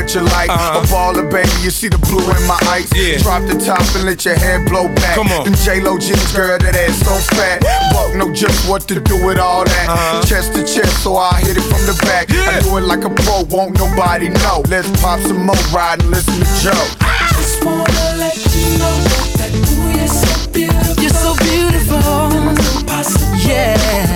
what you like. A baller, baby, you see the blue in my eyes. Drop the top and let your hair blow back. Come on. Them J-Lo jeans, girl, that ass so fat. Buck know just what to do with all that. Chest to chest, so I hit it from the back. I do it like a pro, won't nobody know. Let's pop some more, ride and listen to Joe. Just wanna let you know that ooh, you're so beautiful. You're so beautiful. Impossible. Yeah.